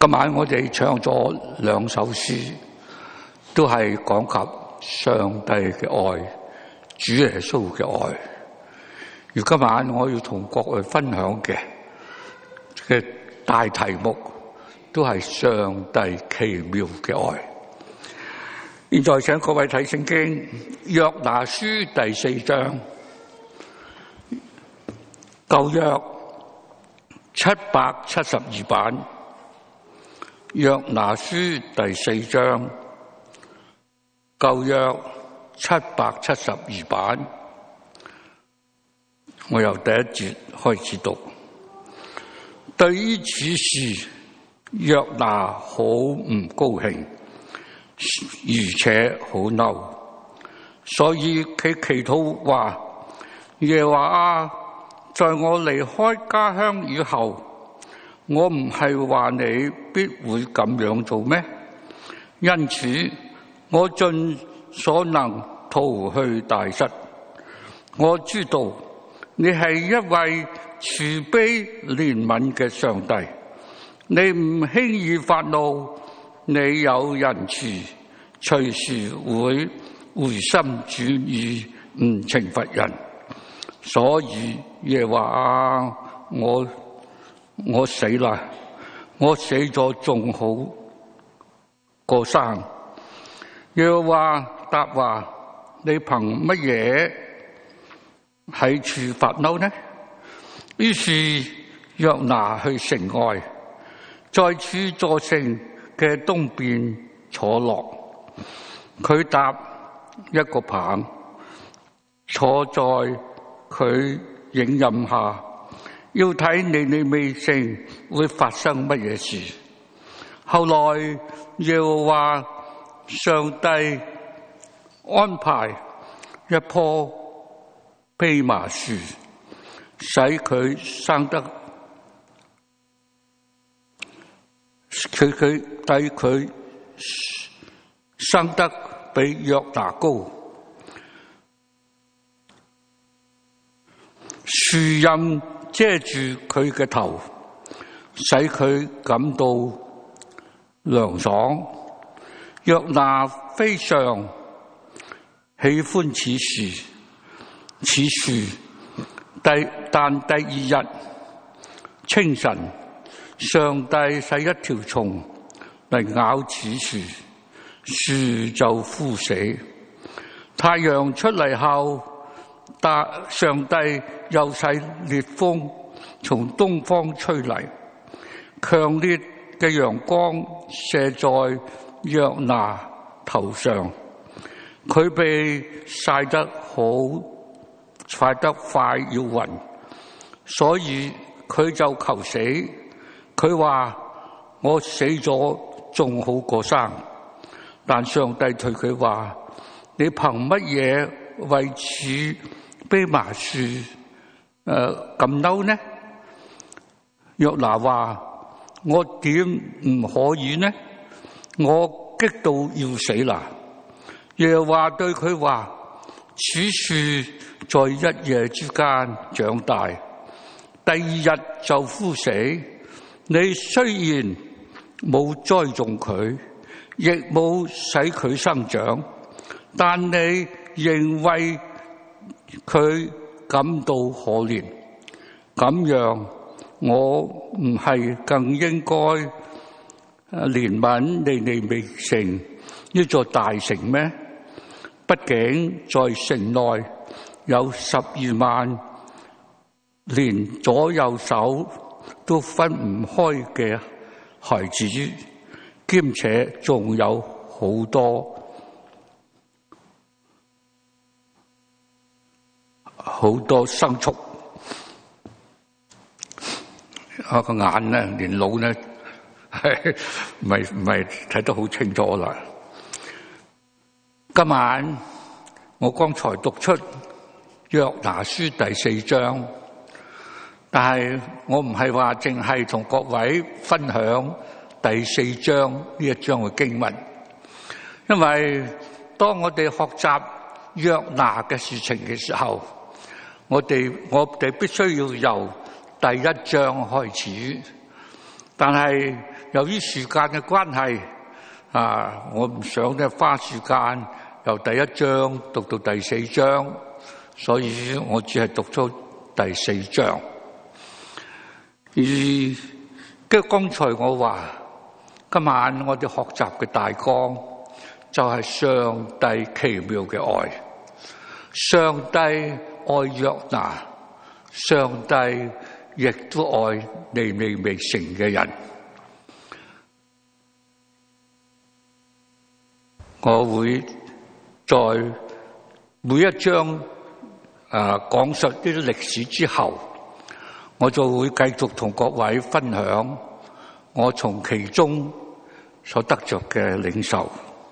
今晚我哋唱咗兩首詩，都係講及上帝嘅愛，主耶穌嘅愛。而今晚我要同各位分享嘅大題目，都係上帝奇妙嘅愛。現在請各位睇聖經約拿書第4章，舊約772版。約拿書第4章，舊約772版。我由第一節開始讀。對於此事，約拿好唔高興，而且好嬲，所以佢祈禱話：耶和華啊，在我離開家鄉以後，我唔係話你必會咁樣做咩？因此，我盡所能逃去大室。我知道你係一位慈悲憐憫嘅上帝，你唔輕易發怒，你有仁慈，隨時會回心轉意，唔懲罰人。所以耶和華啊，我死啦！我死咗仲好過生。耶和華答話：你憑乜嘢喺處發嬲呢？於是約拿去城外，在柱座城嘅東邊坐落。佢搭一個棚，坐在佢影蔭下，要睇尼尼微城會發生乜嘢事。後來耶和華上帝安排一棵蓖麻樹，使佢生得比約拿高。樹蔭遮住佢嘅頭，使佢感到涼爽。約拿非常喜歡此樹，但第二日清晨，上帝使一條蟲嚟咬此樹，樹就枯死。太陽出嚟後，上帝又使烈風從東方吹嚟，強烈嘅陽光射在約拿頭上，佢被曬得快要暈，所以佢就求死。佢話：我死咗仲好過生。但上帝對佢話：你憑乜嘢為此蓖麻樹咁嬲呢？約拿話：我點唔可以呢？我激到要死啦！耶和華對佢話：此樹在一夜之間長大，第二日就枯死。你雖然冇栽種佢，亦冇使佢生長，但你仍為佢感到可憐。咁樣，我唔係更應該憐憫尼尼微城呢座大城咩？畢竟在城內有12萬連左右手都分唔開嘅孩子，兼且仲有好多牲畜。我個眼咧，連腦咧，唔係睇得好清楚啦。今晚我剛才讀出約拿書第4章，但係我唔係話淨係同各位分享第4章呢一章嘅經文，因為當我哋學習約拿嘅事情嘅時候，我哋必須要由第1章開始。但係由於時間嘅關係我唔想花時間由第一章讀到第4章，所以我只係讀咗第4章。而剛才我話今晚我哋學習嘅大綱就係上帝奇妙嘅愛。上帝愛約拿，上帝亦都愛尼尼微城嘅人。我會在每一章講述呢啲歷史之後，我就會繼續同各位分享我從其中所得着嘅領受。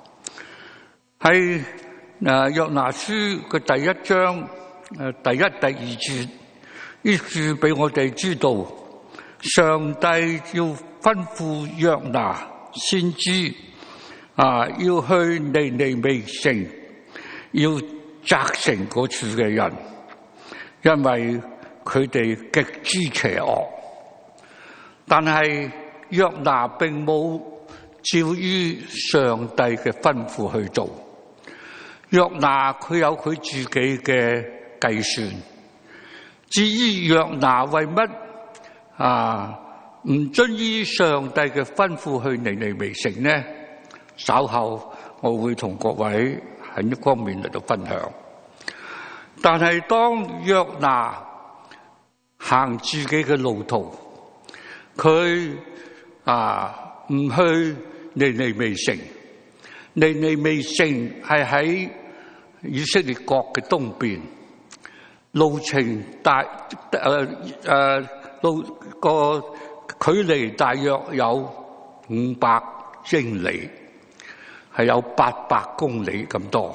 喺約拿書嘅第1章第1、第2節，呢處俾我哋知道，上帝要吩咐約拿先知要去尼尼微城，要責成嗰處嘅人，因為佢哋極之邪惡。但係約拿並冇照於上帝嘅吩咐去做。約拿佢有佢自己嘅計算。至於約拿為乜唔遵依上帝嘅吩咐去尼尼微城呢？稍後我會同各位喺呢方面嚟到分享。但係當約拿行自己嘅路途，佢唔去尼尼微城。尼尼微城係喺以色列國嘅東邊，路程個距離大約有500英里，係有800公里咁多。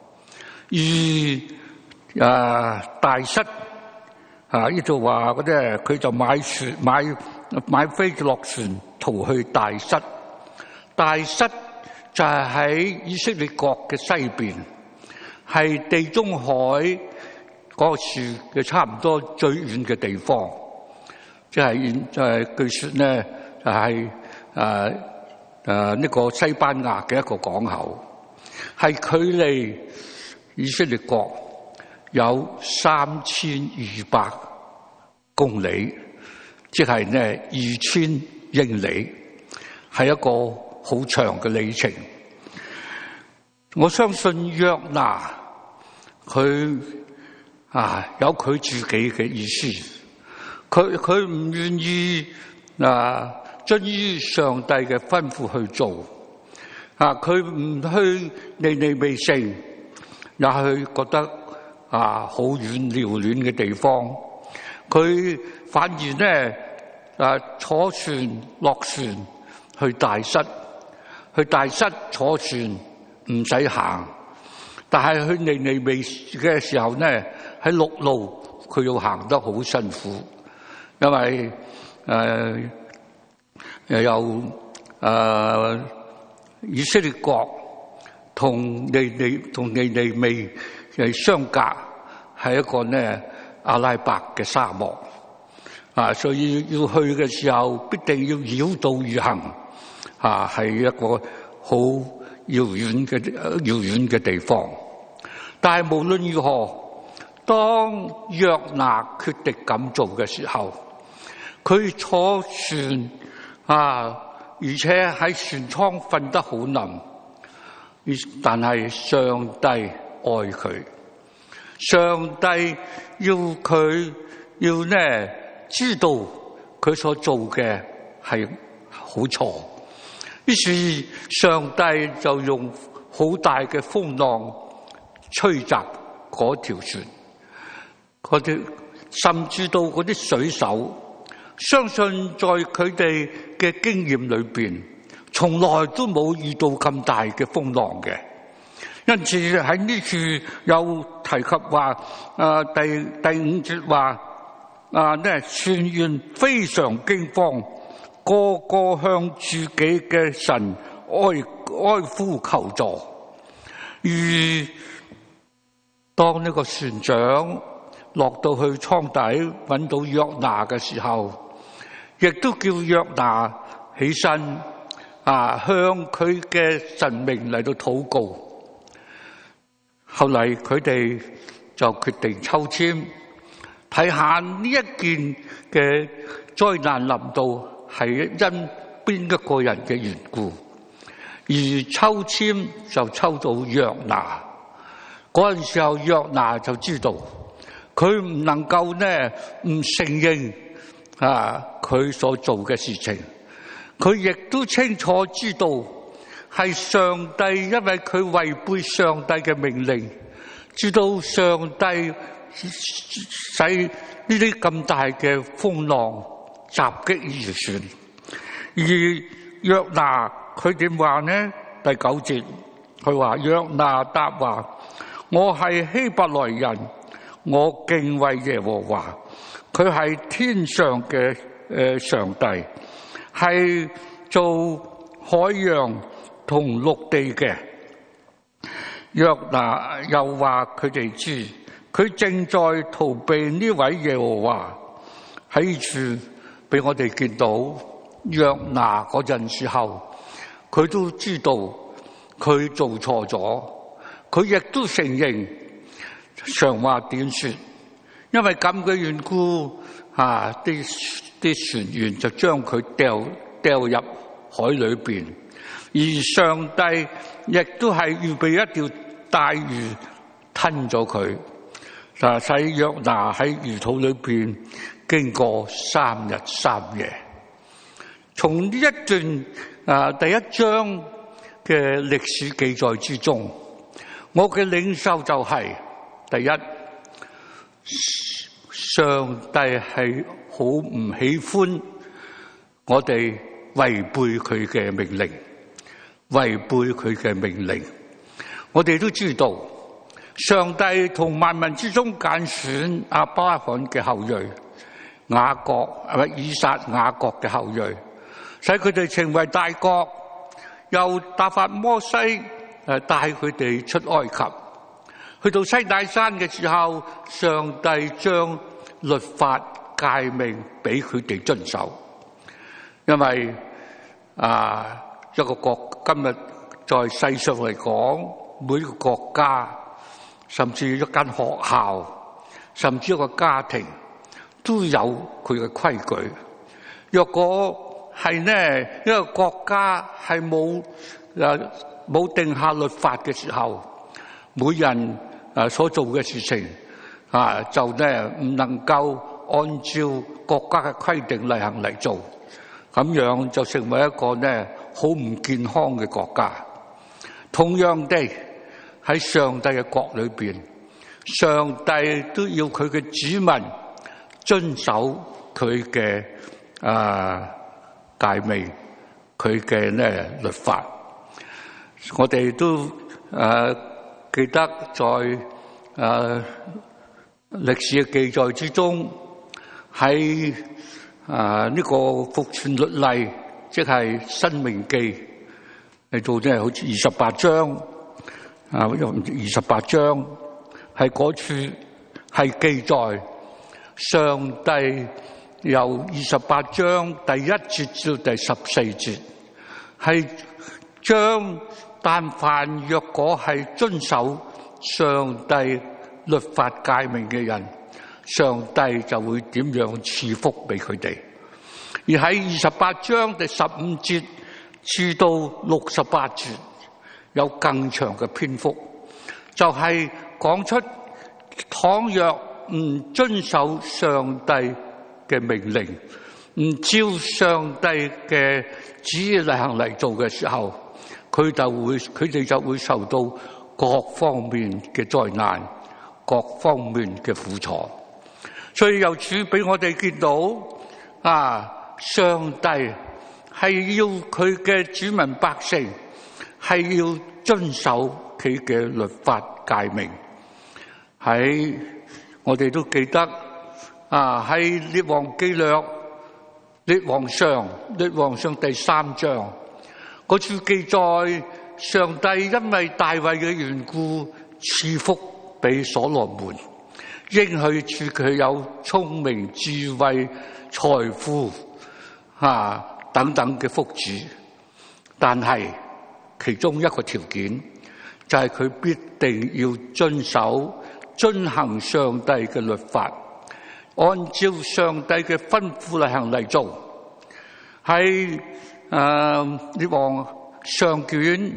而大塞呢度話嗰啲佢就買飛落船逃去大塞。大塞就係喺以色列國嘅西邊，係地中海嗰處嘅差唔多最遠嘅地方，即係據說呢就係呢個西班牙嘅一個港口，係距離以色列國有3200公里，即係呢2000英里，係一個好長嘅里程。我相信約拿佢有佢自己嘅意思，佢唔願意遵依上帝嘅吩咐去做，佢唔去尼尼微城，也去覺得好遠遼遠嘅地方，佢反而呢坐船落船去大塞。去大塞坐船唔使行，但係去尼尼微嘅時候呢，喺陸路佢要行得好辛苦，因為由以色列國同尼尼微相隔，係一個呢阿拉伯嘅沙漠所以要去嘅時候必定要繞道而行。係一個好遙遠嘅地方，但係無論如何，當約拿決定咁做嘅時候，佢坐船而且喺船艙瞓得好冧，但係上帝愛佢，上帝要佢知道佢所做嘅係好錯。於是上帝就用好大嘅風浪吹襲嗰條船，甚至到嗰啲水手，相信在佢哋嘅經驗裏邊，從來都冇遇到咁大嘅風浪嘅。因此喺呢處有提及話，第5節話，船員非常驚慌。個個向自己嘅神哀呼求助，而當呢個船長落到去艙底揾到約拿嘅時候，亦都叫約拿起身向佢嘅神明嚟到禱告。後嚟佢哋就決定抽籤，睇下呢一件嘅災難臨到係因邊一個人嘅緣故，而抽籤就抽到約拿。嗰陣時候約拿就知道佢唔能夠唔承認佢所做嘅事情，佢亦都清楚知道係上帝，因為佢違背上帝嘅命令，知道上帝使呢啲咁大嘅風浪襲擊漁船。而約拿佢點話呢？第9節佢話，約拿答話，我係希伯來人，我敬畏耶和華，佢係天上嘅上帝，係做海洋同陸地嘅。約拿又話佢哋知，佢正在逃避呢位耶和華。喺處俾我哋見到約拿嗰陣時候，佢都知道佢做錯咗，佢亦都承認。長話短說，因為咁嘅緣故，啲船員就將佢掉入海裏邊，而上帝亦都係預備一條大魚吞咗佢，使約拿喺魚肚裏邊經過3日3夜。從呢一段第1章嘅歷史記載之中，我嘅領受就係第一，上帝係好唔喜歡我哋違背佢嘅命令，違背佢嘅命令。我哋都知道，上帝同萬民之中揀選亞伯拉罕嘅後裔雅各，以撒雅各嘅後裔，使佢哋成為大國，又打發摩西帶佢哋出埃及。去到西乃山嘅時候，上帝將律法誡命俾佢哋遵守。因為一個國今日在世上嚟講，每個國家甚至一間學校，甚至一個家庭都有佢嘅規矩。若果係一個國家係冇定下律法嘅時候，每人所做嘅事情就唔能夠按照國家嘅規定嚟行嚟做，咁樣就成為一個好唔健康嘅國家。同樣地，喺上帝嘅國裏邊，上帝都要佢嘅子民遵守佢嘅誡命，佢嘅律法。我哋都記得在歷史嘅記載之中，喺呢個復傳律例，即係申命記嚟到好似28章28章係嗰處係記載上帝由28章第1節至到第14節，係將但凡若果係遵守上帝律法誡命嘅人，上帝就會點樣賜福俾佢哋。而喺28章第15節至到68節有更長嘅篇幅，就係講出倘若唔遵守上帝嘅命令，唔照上帝嘅旨意嚟行嚟做嘅時候，佢哋就會受到各方面嘅災難，各方面嘅苦楚。所以由此俾我哋見到上帝係要佢嘅子民百姓係要遵守佢嘅律法誡命。喺我哋都記得喺列王記略列王上第3章嗰處記載，上帝因為大衛嘅緣故賜福俾所羅門，應許賜佢有聰明智慧財富， 等等嘅福祉，但係其中一個條件就係佢必定要遵行上帝嘅律法，按照上帝嘅吩咐嚟行嚟做。喺列王上卷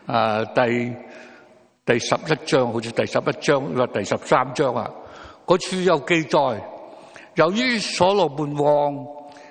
第11章，好似第11章或第13章啊，嗰處有記載，由於所羅門王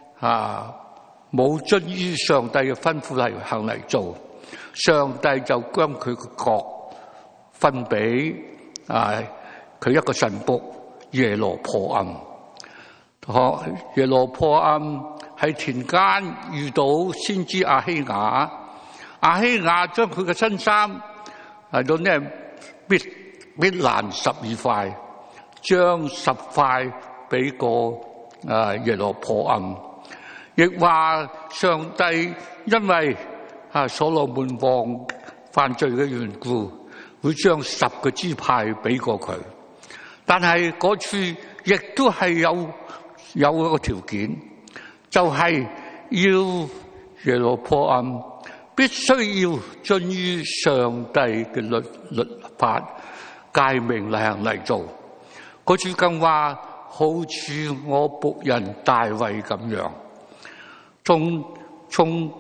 冇遵於上帝嘅吩咐嚟行嚟做，上帝就將佢嘅國分俾佢一個臣僕耶羅波安。耶羅波安喺田間遇到先知亞希雅，亞希雅將佢嘅新衫嚟到呢搣爛12塊，將10塊俾個耶羅波安，亦話上帝因為所羅門王犯罪嘅緣故，會將10個支派俾過佢。但係嗰處亦都係有一個條件，就係要耶羅波安必須要遵於上帝嘅律法誡命嚟行嚟做。嗰處更話，好似我僕人大衛咁樣。從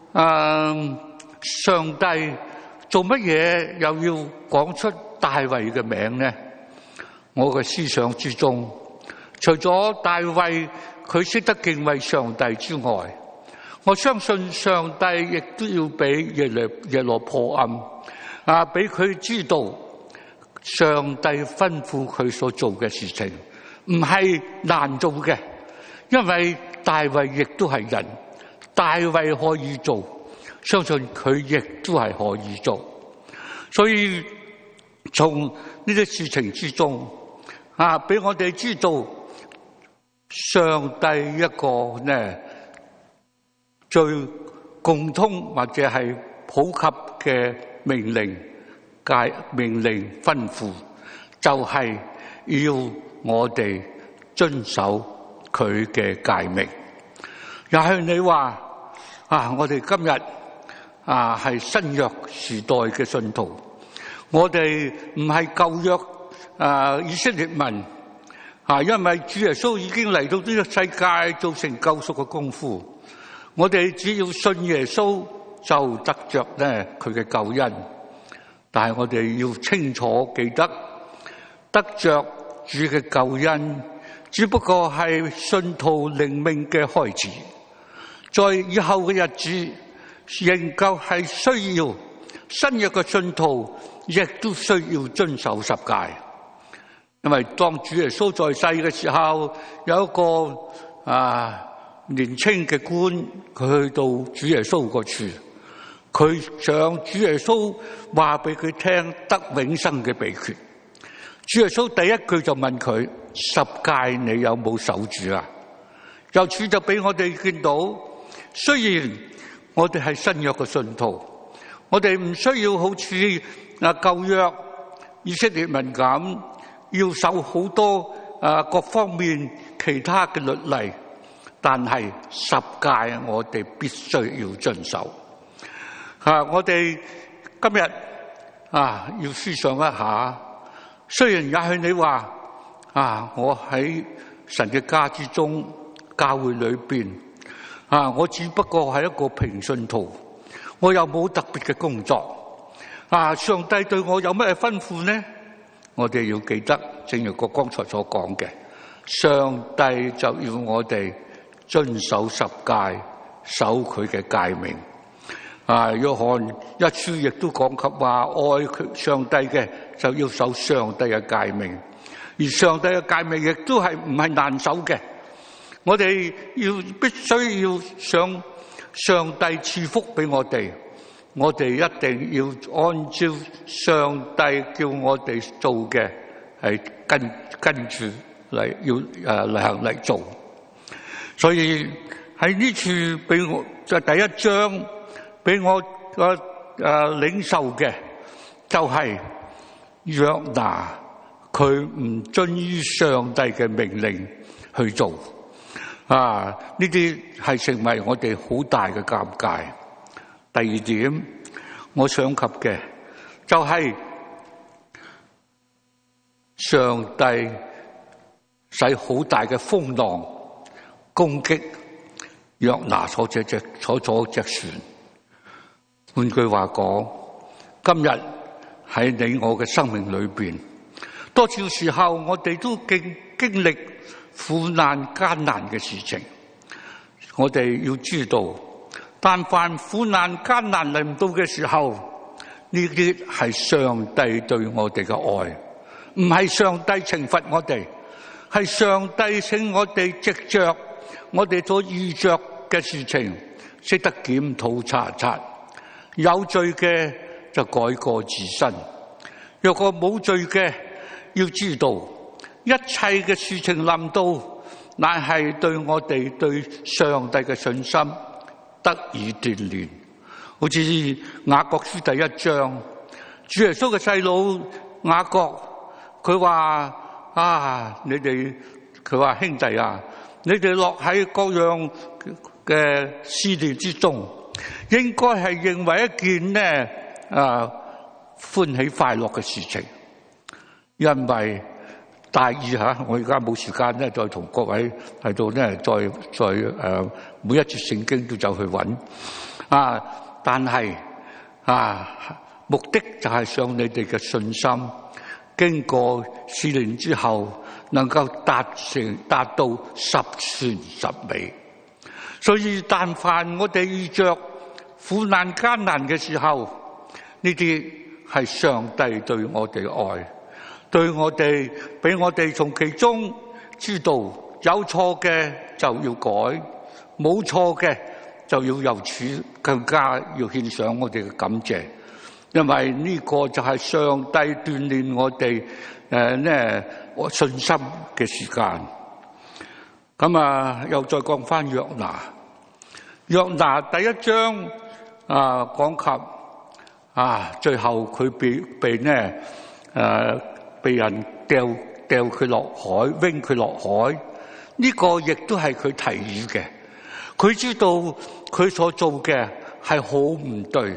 上帝做乜嘢又要講出大衛嘅名呢？我嘅思想之中，除咗大衛佢識得敬畏上帝之外，我相信上帝亦都要俾耶羅波安俾佢知道上帝吩咐佢所做嘅事情唔係難做嘅，因為大衛亦都係人，大衛可以做，相信佢亦都係可以做。所以從呢啲事情之中俾我哋知道上帝一個最共通或者係普及嘅命令吩咐，就係要我哋遵守佢嘅誡命。也許你話我哋今日係新約時代嘅信徒，我哋唔係舊約以色列民因為主耶穌已經嚟到呢個世界做成救贖嘅功夫，我哋只要信耶穌就得着佢嘅救恩。但係我哋要清楚記得，得着主嘅救恩只不過係信徒靈命嘅開始，在以後嘅日子仍舊係需要新約嘅信徒亦都需要遵守十誡。因為當主耶穌在世嘅時候，有一個年輕嘅官，佢去到主耶穌嗰處，佢想主耶穌話俾佢聽得永生嘅秘訣。主耶穌第一句就問佢：十誡你有冇守住啊？由此就俾我哋見到，雖然我哋係新約嘅信徒，我哋唔需要好似舊約以色列民咁要守好多各方面其他嘅律例，但係十誡我哋必須要遵守。我哋今日要思想一下，雖然也許你話我喺神嘅家之中，教會裏邊我只不過係一個平信徒，我又冇特別嘅工作上帝對我有咩吩咐呢？我哋要記得，正如我剛才所講嘅，上帝就要我哋遵守十誡，守佢嘅誡命。約翰一書亦都講及話，愛上帝嘅就要守上帝嘅誡命，而上帝嘅誡命亦都係唔係難守嘅。我哋必須要想上帝賜福俾我哋，我哋一定要按照上帝叫我哋做嘅係跟住嚟嚟行嚟做。所以喺呢處俾我就第一章俾我領受嘅就係約拿佢唔遵於上帝嘅命令去做。 呢啲係成為我哋好大嘅尷尬。第二點，我想及嘅就係上帝使好大嘅風浪攻擊約拿坐咗隻船。換句話講，今日喺你我嘅生命裏邊，多少時候我哋都經歷苦難艱難嘅事情。我哋要知道，但凡苦難艱難嚟唔到嘅時候，呢啲係上帝對我哋嘅愛，唔係上帝懲罰我哋，係上帝請我哋藉着我哋所遇着嘅事情，識得檢討查察，有罪嘅就改過自新，若果冇罪嘅，要知道一切嘅事情臨到，乃係對我哋對上帝嘅信心得以鍛鍊。好似雅各書第一章，主耶穌嘅細佬雅各，佢話佢話兄弟啊，你哋落喺各樣嘅試煉之中，應該係認為一件歡喜快樂嘅事情，因為大意我而家冇時間咧，再同各位喺度咧，再每一節聖經都走去揾但係目的就係想你哋嘅信心經過試煉之後，能夠達到十全十美。所以但凡我哋遇着苦難艱難嘅時候，呢啲係上帝對我哋愛，對我哋俾我哋從其中知道有錯嘅就要改，冇錯嘅就要由此更加要獻上我哋嘅感謝，因為呢個就係上帝鍛鍊我哋信心嘅時間。咁又再講翻約拿第一章講及最後佢被人掉佢落海，扔佢落海，呢個亦都係佢提議嘅。佢知道佢所做嘅係好唔對，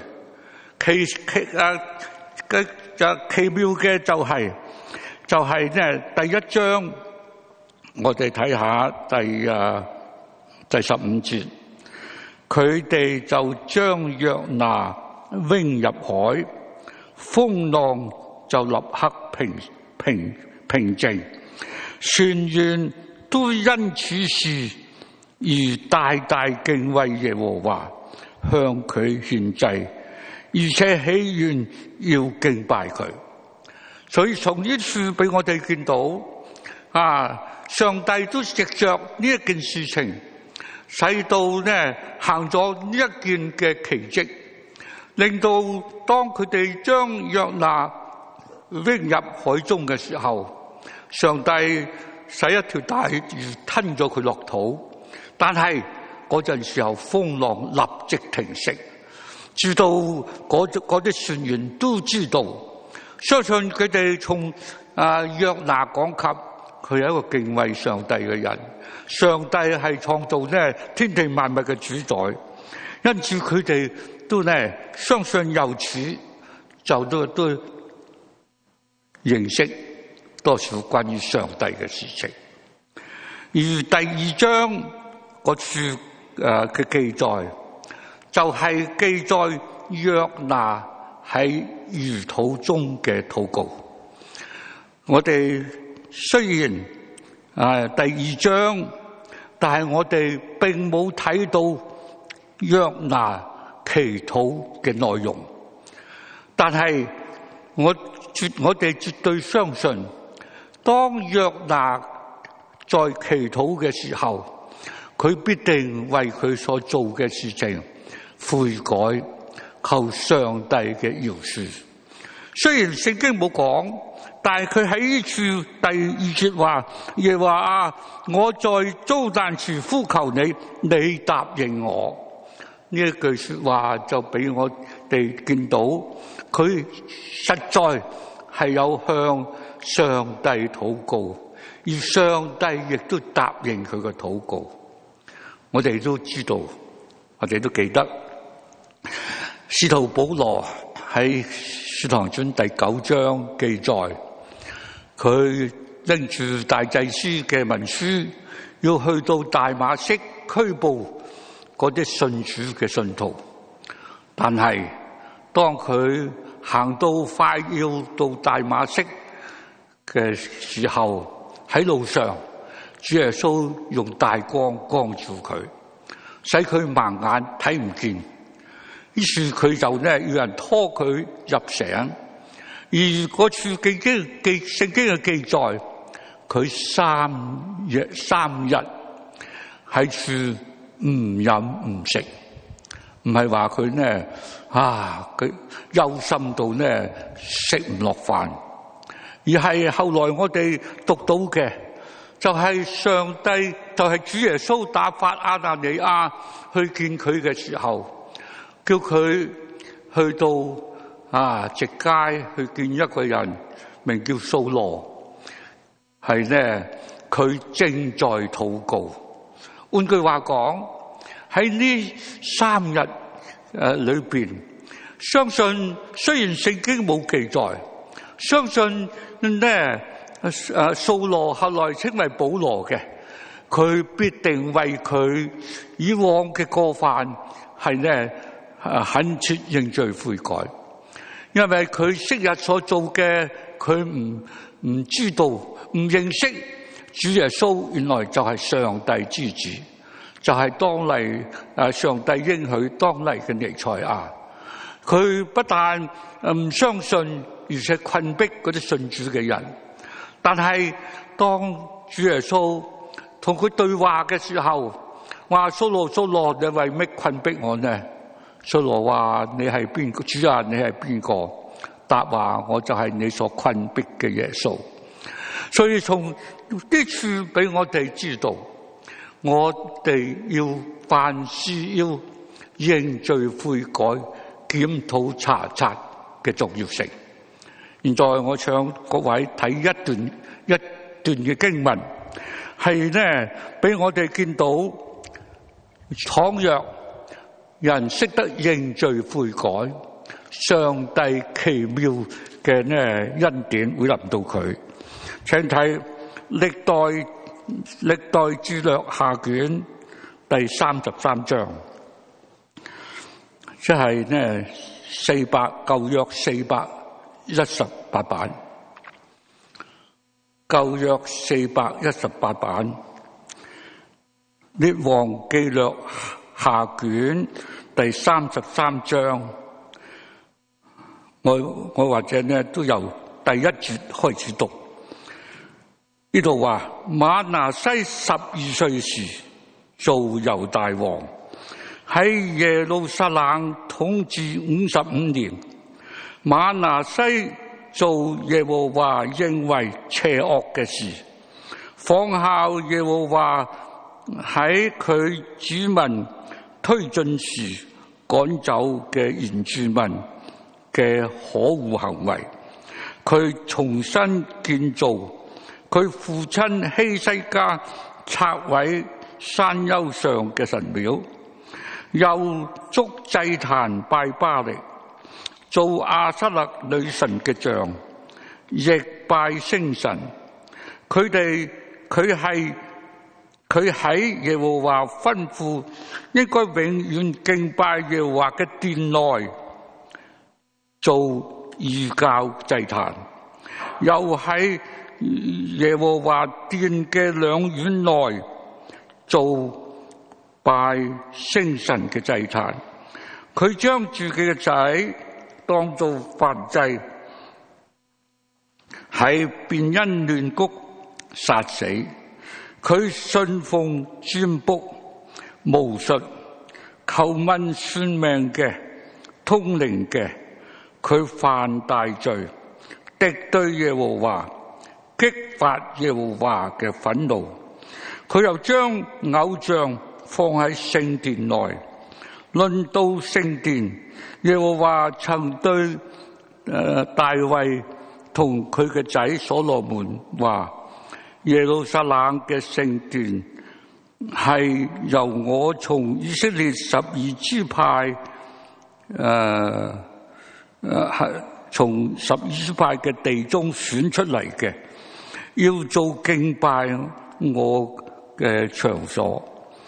奇妙嘅就係第一章，我哋睇下第15節，佢哋就將約拿扔入海，風浪就立刻平靜，船員都因此事而大大敬畏耶和華，向佢獻祭，而且喜願要敬拜佢。所以從呢處俾我哋見到上帝都藉着呢一件事情，使到行咗呢一件嘅奇蹟，令到當佢哋將約拿扔入海中嘅時候，上帝使一條大魚吞咗佢落肚，但係嗰陣時候風浪立即停息，直到嗰啲船員都知道，相信佢哋從約拿講及佢係一個敬畏上帝嘅人，上帝係創造天地萬物嘅主宰，因此佢哋都相信由此就都認識多少關於上帝嘅事情。而第二章嗰處嘅記載，就係記載約拿喺魚肚中嘅禱告。我哋雖然第二章，但係我哋並冇睇到約拿祈禱嘅內容，但係我哋絕對相信，當約拿在祈禱嘅時候，佢必定為佢所做嘅事情悔改，求上帝嘅饒恕。雖然聖經冇講，但係佢喺呢處第二節話，耶和華，我在遭難時呼求你，你答應我。呢一句說話就俾我哋見到，佢實在係有向上帝禱告，而上帝亦都答應佢嘅禱告。 我哋都知道，我哋都記得，使徒保羅喺《使徒行傳》第9章記載，佢拎住大祭司嘅文書，要去到大馬色拘捕嗰啲信主嘅信徒。但係當佢行到快要到大馬色嘅時候，喺路上，主耶穌用大光光照佢，使佢盲眼睇唔見。於是佢就要人拖佢入城，而嗰處聖經嘅記載，佢三日喺處唔飲唔食，唔係話佢佢憂心到食唔落飯，而係後來我哋讀到嘅就係上帝，就係主耶穌打發亞拿尼亞去見佢嘅時候，叫佢去到直街去見一個人，名叫掃羅，係佢正在禱告。換句話講，喺呢3日裏邊，相信雖然聖經冇記載，相信掃羅後來稱為保羅嘅，佢必定為佢以往嘅過犯係懇切認罪悔改，因為佢昔日所做嘅，佢唔知道，唔認識主耶穌原來就係上帝之子，就係當嚟上帝應許當嚟嘅彌賽亞。佢不但唔相信，而且困迫嗰啲信主嘅人。但係當主耶穌同佢對話嘅時候，話掃羅掃羅，你為乜困迫我呢？掃羅話：你係邊個？主啊，你係邊個？答話：我就係你所困迫嘅耶穌。所以從呢處俾我哋知道，我哋要凡事要認罪悔改、檢討查察嘅重要性。現在我想各位睇一段嘅經文，係俾我哋見到，倘若人識得認罪悔改，上帝奇妙嘅恩典會臨到佢。請睇歷代志略下卷第33章，即係舊約418版，舊約418版，列王記略下卷第33章，我或者都由第1節開始讀。呢度話瑪拿西12歲時做猶大王，喺耶路撒冷統治55年。瑪拿西做耶和華認為邪惡嘅事，仿效耶和華喺佢子民推進時趕走嘅原住民嘅可惡行為。佢重新建造佢父親希西家拆毀山丘上嘅神廟，又築祭壇拜巴力，做亞瑟勒女神嘅像，亦拜星神。佢喺耶和華吩咐應該永遠敬拜耶和華嘅殿內做異教祭壇，又喺耶和華殿嘅兩院內做拜星神嘅祭壇。佢將自己嘅仔當做燔祭，喺便恩嫩谷殺死。佢信奉占卜、巫術、求問算命嘅、通靈嘅，佢犯大罪，敵對耶和華，激發耶和華嘅憤怒。佢又將偶像放喺聖殿內。論到聖殿，耶和華曾對大衛同佢嘅仔所羅門話：耶路撒冷嘅聖殿係由我從以色列12支派係從12支派嘅地中選出嚟嘅，要做敬拜我嘅場所。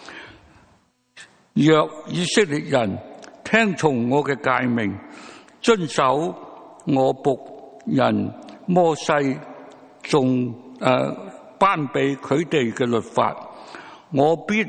若以色列人聽從我嘅誡命，遵守我僕人摩西仲頒俾佢哋嘅律法，我必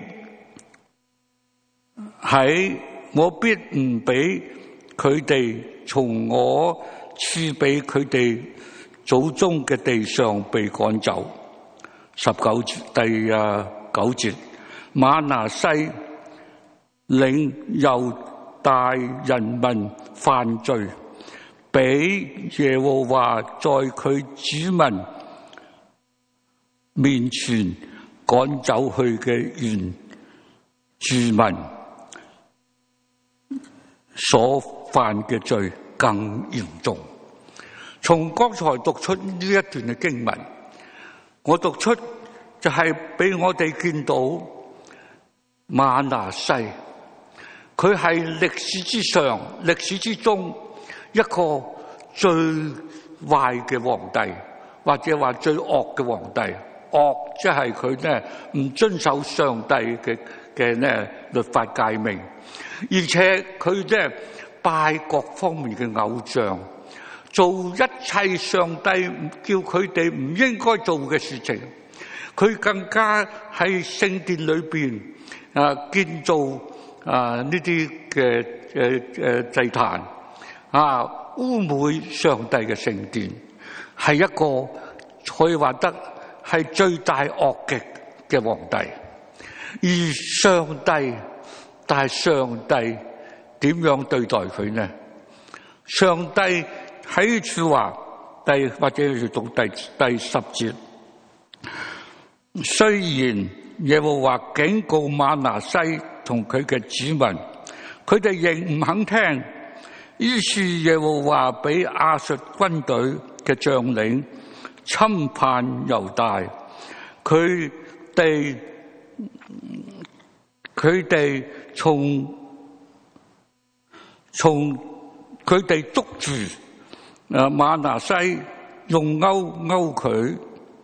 唔俾佢哋從我賜俾佢哋祖宗嘅地上被趕走。第9節，瑪拿西領猶大人民犯罪，俾耶和華在佢子民面前趕走去嘅原住民所犯嘅罪更嚴重。從剛才讀出呢一段嘅經文，我讀出就係俾我哋見到瑪拿西，佢係歷史之中一個最壞嘅皇帝，或者話最惡嘅皇帝。惡即係佢咧唔遵守上帝嘅咧律法誡命，而且佢咧拜各方面嘅偶像，做一切上帝叫佢哋唔應該做嘅事情。佢更加喺聖殿裏邊建造呢啲嘅祭壇，污衊上帝嘅聖殿，係一個可以話得係最大惡極嘅皇帝。而上帝點樣對待佢呢？上帝喺處話或者要讀第10節，雖然耶和華警告瑪拿西同佢嘅子民，佢哋仍唔肯聽，於是耶和華俾亞述軍隊嘅將領侵犯猶大，佢哋佢哋捉住瑪拿西，用勾佢，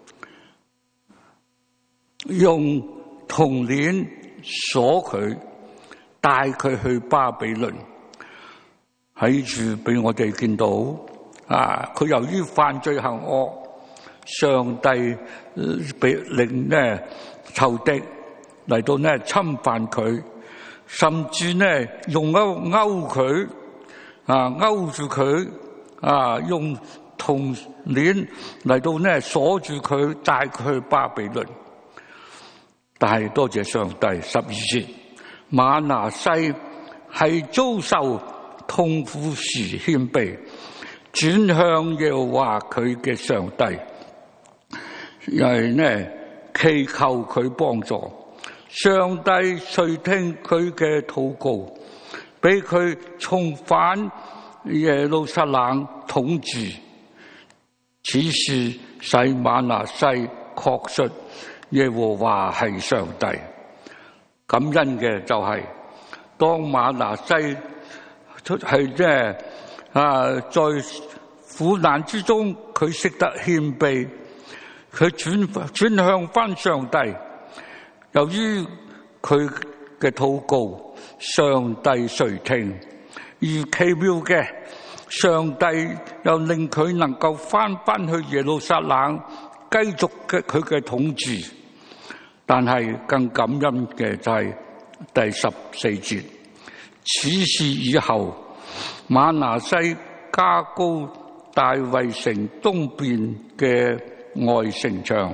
用銅鏈鎖佢，帶佢去巴比倫。喺處俾我哋見到佢由於犯罪行惡，上帝俾令仇敵嚟到侵犯佢，甚至用勾佢勾住佢用銅鏈嚟到鎖住佢，帶佢去巴比倫。但係多謝上帝，12節，瑪拿西係遭受痛苦時謙卑，轉向耶和華佢嘅上帝，又係祈求佢幫助。上帝垂聽佢嘅禱告，俾佢重返耶路撒冷統治。此事使瑪拿西確信耶和華係上帝。感恩嘅就係當瑪拿西係在苦難之中，佢識得謙卑，佢轉向翻上帝。由於佢嘅禱告，上帝垂聽，而奇妙嘅，上帝又令佢能夠翻去耶路撒冷，繼續佢嘅統治。但係更感恩嘅就係第14節，此事以後，瑪拿西加高大衛城東邊嘅外城牆，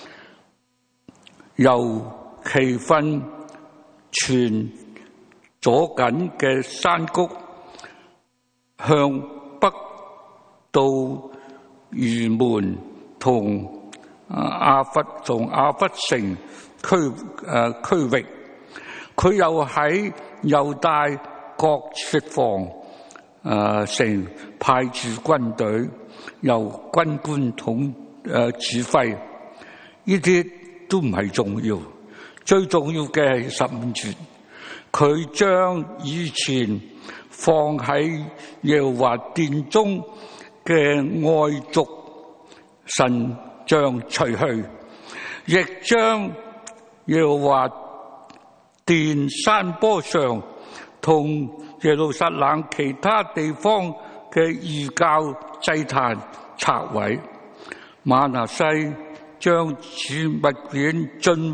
由其分全左近嘅山谷向北到魚門同亞弗城區域，佢又喺猶大各設防城派駐軍隊，由軍官指揮。呢啲都唔係重要， 最重要嘅係15節，佢將以前放喺耶和華殿中嘅外族神像除去，亦將耶和華殿山坡上同耶路撒冷其他地方嘅異教祭壇拆毀。瑪拿西將此物件盡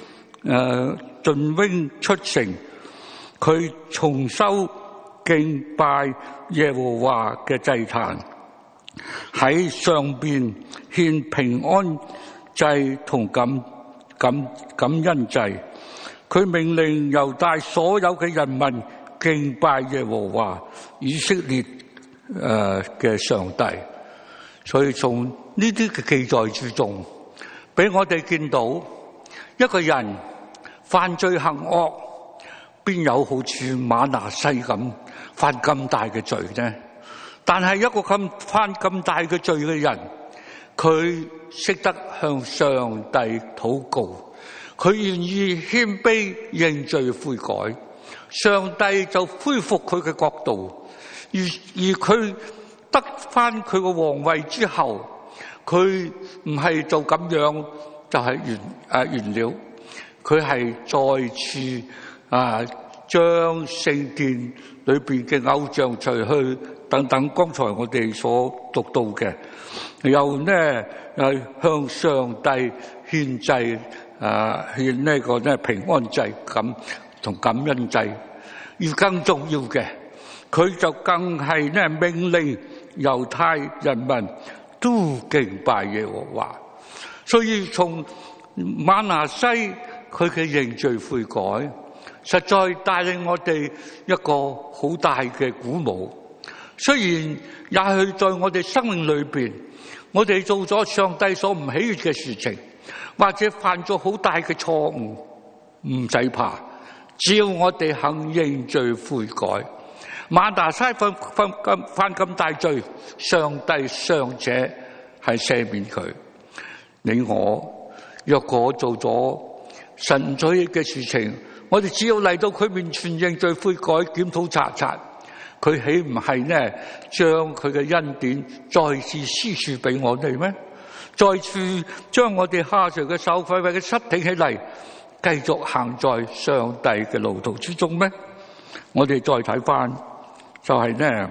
扔出城，佢重修敬拜耶和華嘅祭壇，喺上邊獻平安祭同感恩祭。佢命令猶大所有嘅人民敬拜耶和華以色列嘅上帝。所以從呢啲嘅記載之中，俾我哋見到一個人犯罪行惡，邊有好似瑪拿西咁犯咁大嘅罪呢？但係一個犯咁大嘅罪嘅人，佢識得向上帝禱告，佢願意謙卑認罪悔改，上帝就恢復佢嘅國度，而佢得翻佢個皇位之後，佢唔係就咁樣就係完了，佢係再次將聖殿裏邊嘅偶像除去等等，剛才我哋所讀到嘅，又向上帝獻祭，獻呢個平安祭咁同感恩祭。而更重要嘅，佢就更係命令猶太人民都敬拜耶和華。所以從瑪拿西佢嘅認罪悔改，實在帶領我哋一個好大嘅鼓舞。雖然也許在我哋生命裏邊，我哋做咗上帝所唔喜悅嘅事情，或者犯咗好大嘅錯誤，唔使怕，只要我哋肯認罪悔改。瑪拿西犯咁大罪，上帝尚且係赦免佢。你我若果做咗神唔喜悅嘅事情，我哋只要嚟到佢面前認罪悔改，檢討查查，佢豈唔係將佢嘅恩典再次施予俾我哋咩？再次將我哋下垂嘅手廢為佢失挺起嚟，繼續行在上帝嘅路途之中咩？我哋再睇翻就係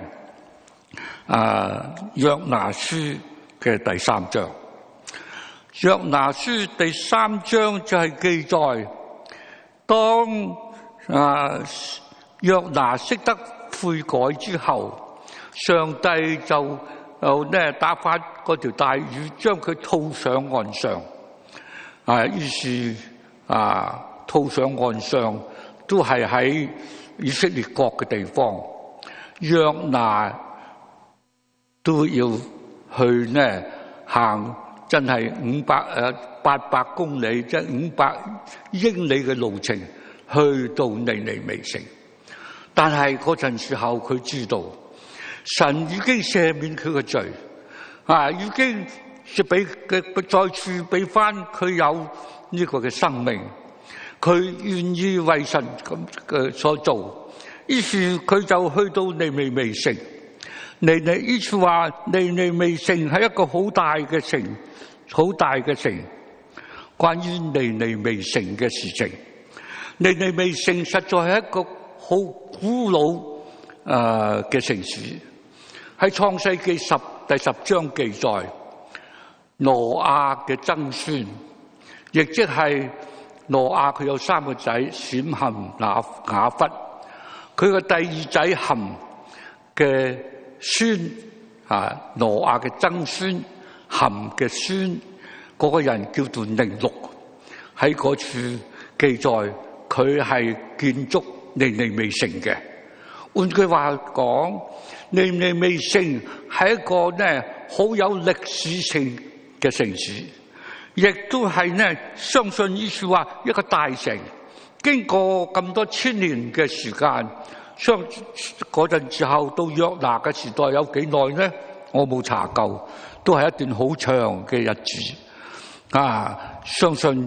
約拿書嘅第3章。約拿書第3章就係記載，當約拿識得悔改之後，上帝就打發嗰條大魚，將佢吐上岸上。於是吐上岸上都係喺以色列國嘅地方，約拿都要去行，真係800公里，即係500英里嘅路程，去到尼尼微城。但係嗰陣時候，佢知道神已經赦免佢嘅罪，已經再次俾翻佢有呢個嘅生命，佢願意為神咁嘅所做，於是佢就去到尼尼微城。於是話尼尼微城係一個好大嘅城，好大嘅城。關於尼尼微城嘅事情，尼尼微城實在係一個好古老嘅城市。喺創世記第10章記載，挪亞嘅曾孫，亦即係挪亞佢有3個仔，閃、含、雅弗。佢個第2仔含嘅孫，挪亞嘅曾孫含嘅孫，嗰個人叫做寧錄。喺嗰處記載，佢係建築尼尼微城嘅。換句話講，尼尼微城係一個好有歷史性嘅城市，亦都係相信呢句話一個大城。經過咁多千年嘅時間，嗰陣時候到約拿嘅時代有幾耐呢？我冇查夠，都係一段好長嘅日子。相信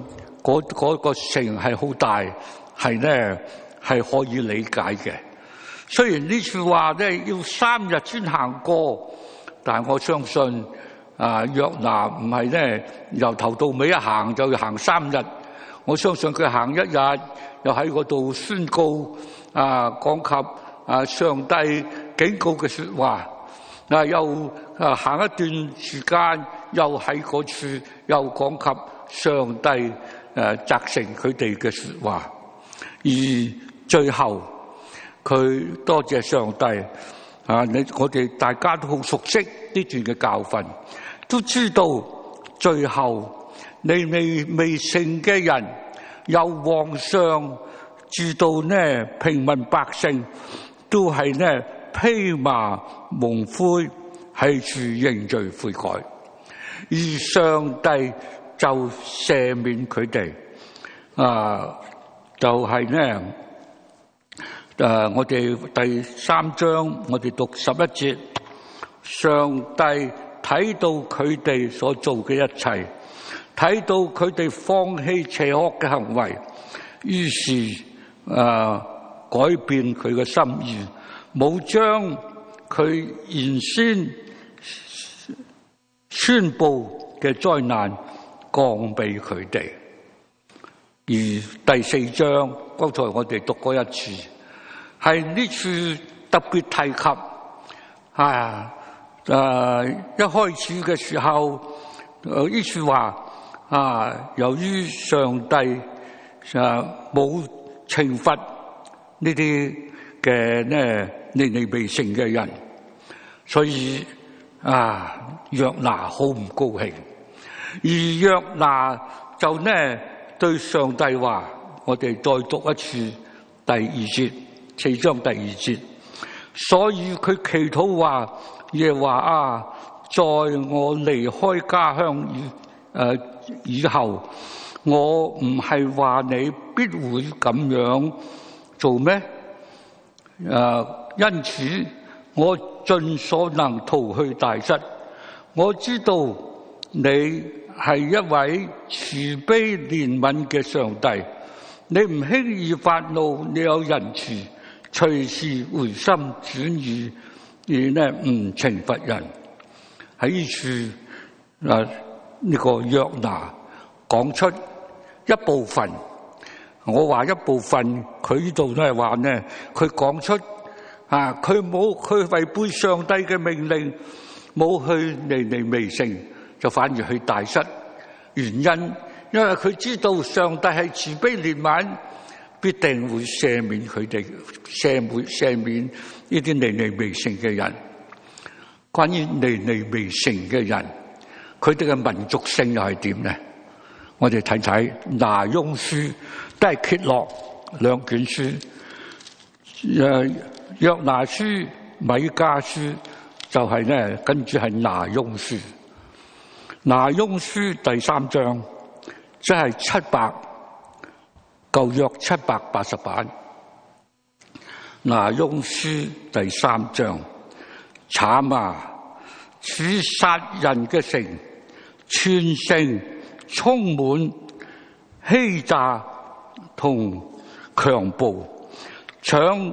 嗰個城係好大，係咧係可以理解嘅。雖然呢處話咧要3日先行過，但係我相信約拿唔係咧由頭到尾一行就要行3日。我相信佢行1日，又喺嗰度宣告講及上帝警告嘅說話，又行一段時間，又喺嗰處又講及上帝責成佢哋嘅說話，而最後佢多謝上帝我哋大家都好熟悉呢段嘅教訓，都知道最後尼尼微城嘅人由皇上至到呢平民百姓都係呢披麻蒙灰喺處認罪悔改，而上帝就赦免佢哋就係呢我哋第3章我哋讀11節，上帝睇到佢哋所做嘅一切，睇到佢哋放棄邪惡嘅行為，於是改變佢嘅心意，冇將佢原先宣布嘅災難降俾佢哋。而第4章剛才我哋讀過一次，係呢處特別提及一開始嘅時候呢處話由於上帝冇懲罰呢啲嘅呢尼尼微城嘅人，所以約拿好唔高興，而約拿就呢對上帝話，我哋再讀一次第2節，4章第2節，所以佢祈禱話，耶和華在我離開家鄉以後，我唔係話你必會咁樣做咩？因此我盡所能逃去大失。我知道你係一位慈悲憐憫嘅上帝，你唔輕易發怒，你有仁慈，隨時回心轉意，而呢唔懲罰人。喺呢處呢個約拿講出一部分，我話一部分，佢呢度都係話呢，佢講出佢違背上帝嘅命令，冇去尼尼微城，就反而去大失。原因因為佢知道上帝係慈悲憐憫，必定會赦免佢哋，赦免呢啲尼尼微城嘅人。關於尼尼微城嘅人，佢哋嘅民族性又係點呢？我哋睇睇拿翁書，都係揭落兩卷書，約拿書、米迦書就係呢，跟住係拿翁書。拿翁書第3章即係舊約780版。拿翁書第3章，慘啊！此殺人嘅城，全城充滿欺詐同強暴，搶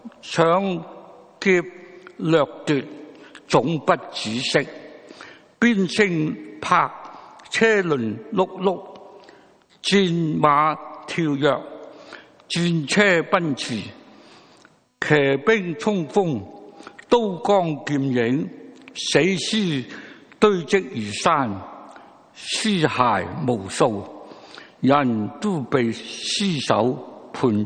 劫掠奪，總不止息。鞭聲拍，車輪轆轆，戰馬跳躍，戰車奔馳，騎兵衝鋒，刀光劍影，死屍堆積如山，屍骸無數，人都被屍首絆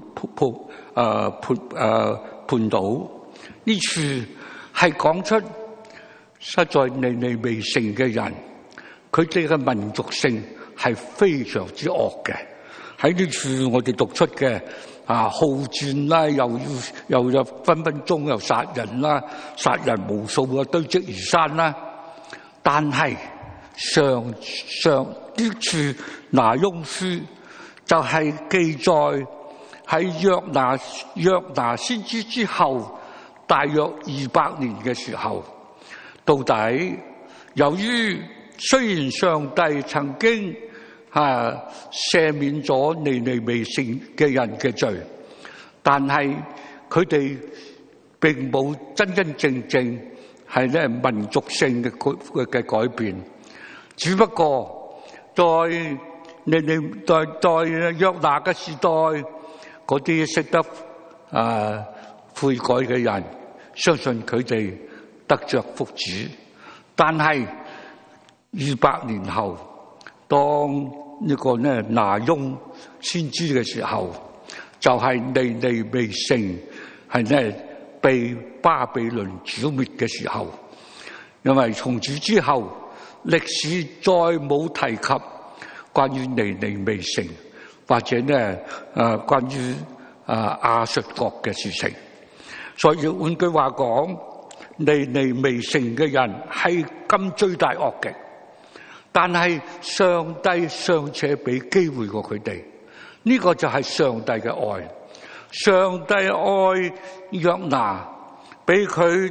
倒。呢處係講出實在尼尼微城嘅人，佢哋嘅民族性係非常之惡嘅。喺呢處我哋讀出嘅好戰啦，又有分分鐘又殺人啦，殺人無數啊，堆積如山啦。但係上呢處拿翁書就係記載喺約拿先知之後大約200年嘅時候，到底由於雖然上帝曾經赦免咗尼尼微城嘅人嘅罪，但係佢哋並冇真真正正係咧民族性嘅改變，只不過在約拿嘅時代，嗰啲識得悔改嘅人，相信佢哋得着福祉。但係200年後，當呢個拿翁先知嘅時候，就係尼尼微城係被巴比倫剿滅嘅時候。因為從此之後，歷史再冇提及關於尼尼微城或者關於亞述國嘅事情。所以換句話講，尼尼微城嘅人係咁罪大惡極，但係上帝尚且俾機會過佢哋，呢個就係上帝嘅愛。上帝愛約拿，俾佢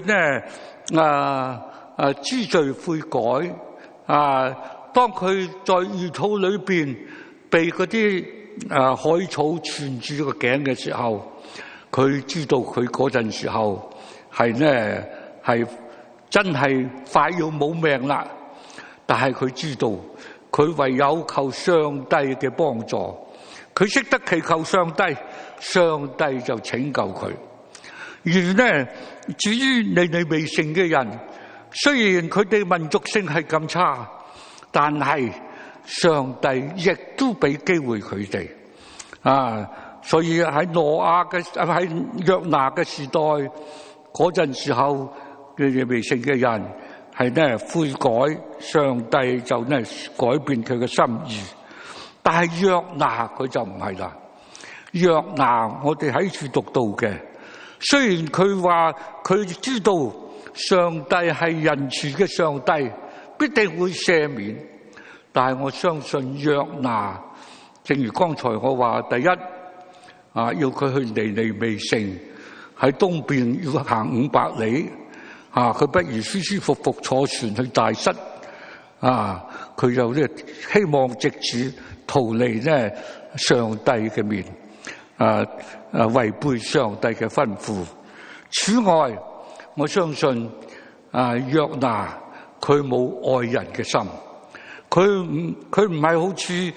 知罪悔改。當佢在魚肚裏邊被嗰啲海草纏住個頸嘅時候，佢知道佢嗰陣時候係真係快要冇命啦。但係佢知道佢唯有求上帝嘅幫助，佢識得祈求上帝，上帝就拯救佢。而至於尼尼微城嘅人，雖然佢哋民族性係咁差，但係上帝亦都俾機會佢哋。所以喺約拿嘅時代嗰陣時候，尼尼微城嘅人係悔改，上帝就改變佢嘅心意。但係約拿佢就唔係啦。約拿我哋喺處讀到嘅，雖然佢話佢知道上帝係仁慈嘅上帝，必定會赦免，但係我相信約拿，正如剛才我話，第一要佢去尼尼微城，喺東邊要行500里，佢不如舒舒服服坐船去大失，佢就希望藉此逃離上帝嘅面，違背上帝嘅吩咐。此外，我相信約拿佢冇愛人嘅心，佢唔係好似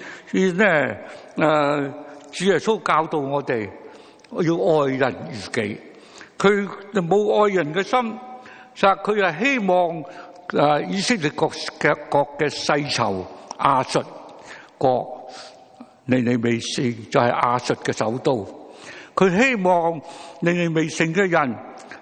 主耶穌教導我哋要愛人如己，佢冇愛人嘅心，實佢係希望以色列國嘅世仇亞述國，尼尼微城就係亞述嘅首都，佢希望尼尼微城嘅人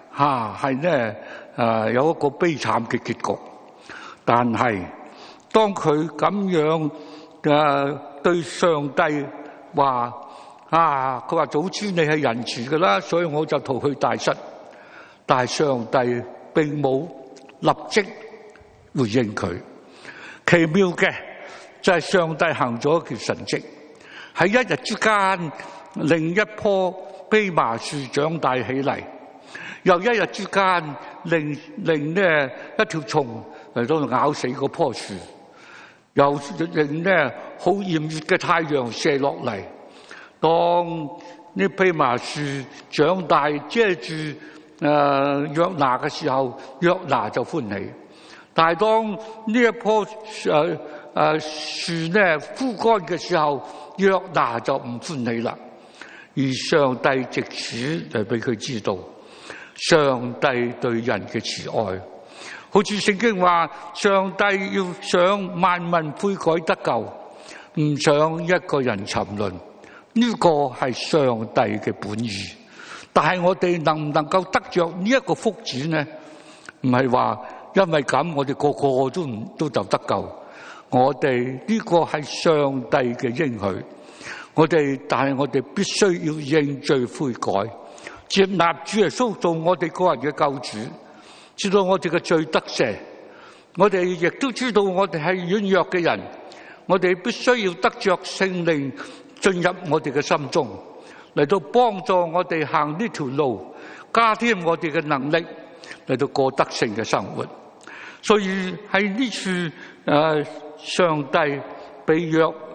有一個悲慘嘅結局。但係當佢咁樣對上帝話佢話早知你係仁慈㗎啦，所以我就逃去大失。但係上帝並冇立即回應佢。奇妙嘅就係上帝行咗一件神蹟，喺一日之間令一棵蓖麻樹長大起嚟，又一日之間令一條蟲嚟到咬死嗰棵樹，又令好炎熱嘅太陽射落嚟。當呢蓖麻樹長大遮住約拿嘅時候，約拿就歡喜。但係當呢一棵樹枯乾嘅時候，約拿就唔歡喜啦。而上帝藉此就俾佢知道上帝對人嘅慈愛，好似聖經話，上帝要想萬民悔改得救，唔想一個人沉淪，呢個係上帝嘅本意。但係我哋能唔能夠得着呢一個福祉呢？唔係話因為咁我哋個個都就得救，我哋呢個係上帝嘅應許。但係我哋必須要認罪悔改，接納主耶穌做我哋個人嘅救主，知道我哋嘅罪得赦。我哋亦都知道我哋係軟弱嘅人，我哋必須要得着聖靈進入我哋嘅心中，嚟到幫助我哋行呢條路，加添我哋嘅能力嚟到過得勝嘅生活。所以喺呢處上帝俾約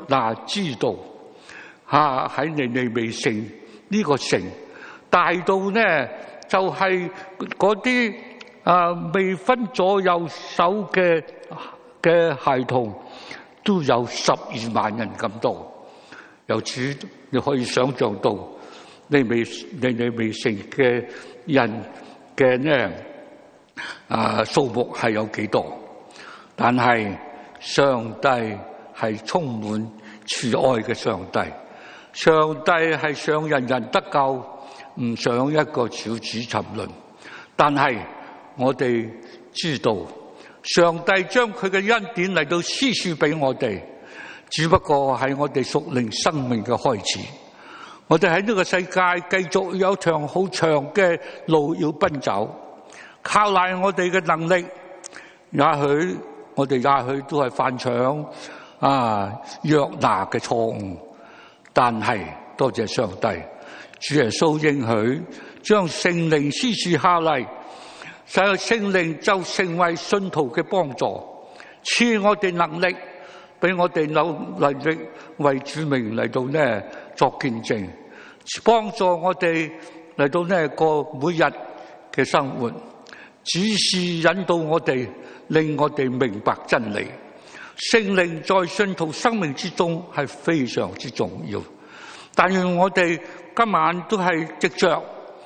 拿知道喺尼尼微城呢個城大到呢，就係嗰啲未分左右手嘅孩童都有12萬人咁多。由此你可以想象到尼尼微城嘅人嘅呢數目係有幾多。但係上帝係充滿慈愛嘅上帝，上帝係想人人得救，唔想一個小子沉淪。但係我哋知道上帝將佢嘅恩典嚟到施予俾我哋，只不過係我哋屬靈生命嘅開始。我哋喺呢個世界繼續有場好長嘅路要奔走，靠賴我哋嘅能力，我哋也許都係犯上約拿嘅錯誤。但係多謝上帝，主耶穌應許將聖靈施予下嚟，使聖靈就成為信徒嘅幫助，賜我哋能力，俾我哋有能力為主名嚟到呢作見證，幫助我哋嚟到呢過每日嘅生活，指示引導我哋，令我哋明白真理。聖靈在信徒生命之中係非常之重要。但願我哋今晚都係藉着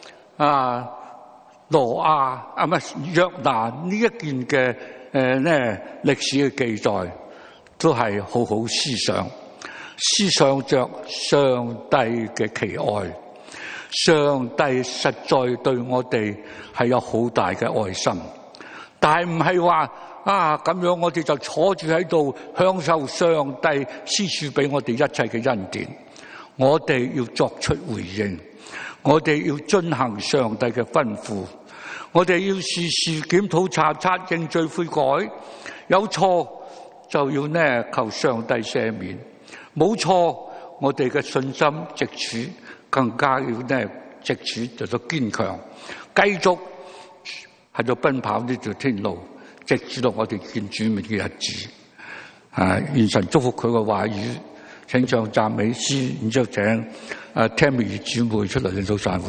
約拿呢一件嘅歷史嘅記載，都係好好思想着上帝嘅奇愛。上帝實在對我哋係有好大嘅愛心，但係唔係話咁樣我哋就坐住喺度享受上帝施予俾我哋一切嘅恩典。我哋要作出回應，我哋要遵行上帝嘅吩咐，我哋要時時檢討查察，認罪悔改，有錯就要求上帝赦免，冇錯我哋嘅信心藉此更加要藉此就到堅強，繼續喺度奔跑呢條天路，直至到我哋見主面嘅日子。願神祝福佢嘅話語。請唱讚美詩，然之後請Tammy姊妹出嚟領導散會。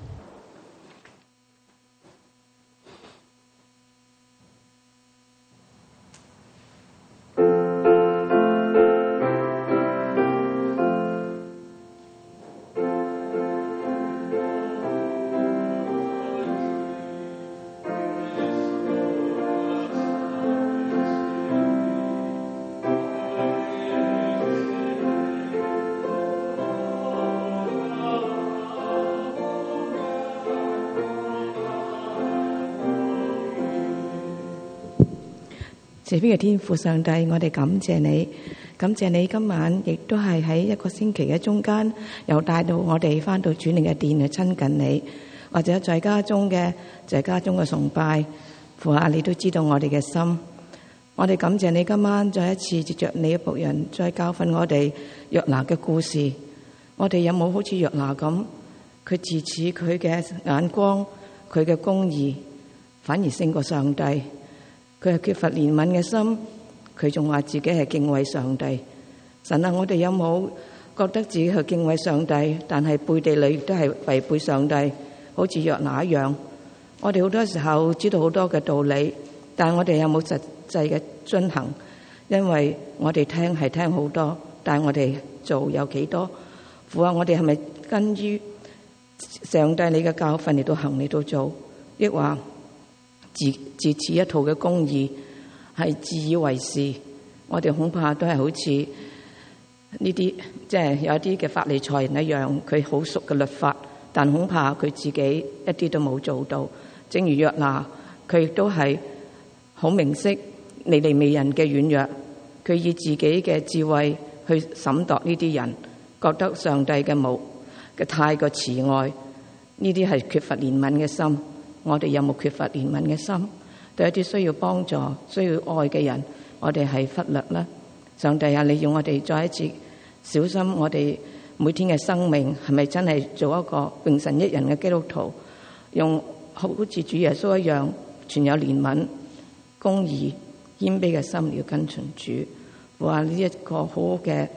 慈悲嘅天父上帝，我哋感謝你，感謝你今晚亦都係喺一個星期嘅中間，又帶到我哋翻到主你嘅殿去親近你，或者在家中嘅崇拜。父啊，你都知道我哋嘅心，我哋感謝你今晚再一次藉着你嘅僕人再教訓我哋約拿嘅故事。我哋有冇好似約拿咁，佢自恃佢嘅眼光，佢嘅公義，反而勝過上帝？佢係缺乏憐憫嘅心，佢仲話自己係敬畏上帝。神啊，我哋有冇覺得自己係敬畏上帝，但係背地裏都係違背上帝，好似約拿一樣？我哋好多時候知道好多嘅道理，但係我哋有冇實際嘅遵行？因為我哋聽係聽好多，但係我哋做有幾多？父啊，我哋係咪跟於上帝你嘅教訓嚟到行嚟到做，抑或自恃一套嘅公義，係自以為是？我哋恐怕都係好似呢啲，即係有一啲嘅法利賽人一樣，佢好熟嘅律法，但恐怕佢自己一啲都冇做到。正如約拿，佢亦都係好明晰尼尼微人嘅軟弱，佢以自己嘅智慧去審度呢啲人，覺得上帝嘅太過慈愛，呢啲係缺乏憐憫嘅心。我哋有冇缺乏憐憫嘅心？對一啲需要幫助、需要愛嘅人，我哋係忽略啦。上帝啊，你要我哋再一次小心，我哋每天嘅生命係咪真係做一個榮神益人嘅基督徒，用好似主耶穌一樣，存有憐憫、公義、謙卑嘅心，要跟隨主。話呢一個好嘅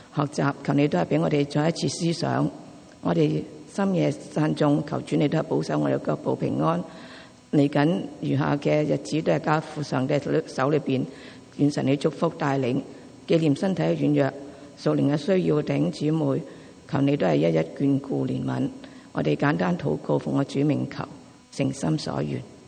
學習，求你都係俾我哋再一次思想，我哋深夜散眾，求主你都係保守我哋腳步平安。嚟緊餘下嘅日子都係交付上帝手裏邊，願神你祝福帶領，紀念身體嘅軟弱、屬靈嘅需要嘅弟兄姊妹，求你都係一一眷顧憐憫。我哋簡單禱告，奉我主名求，誠心所願。